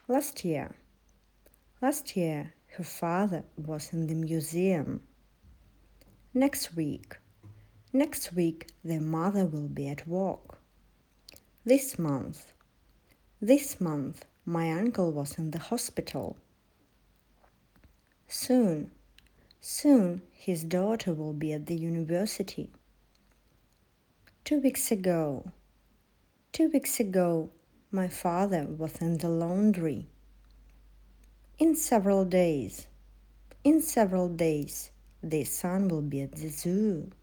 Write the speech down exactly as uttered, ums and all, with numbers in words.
Last year. Last year, her father was in the museum. Next week. Next week, their mother will be at work. This month. This month, my uncle was in the hospital. Soon. Soon, his daughter will be at the university. Two weeks ago. Two weeks ago, my father was in the laundry. In several days. In several days, their son will be at the zoo.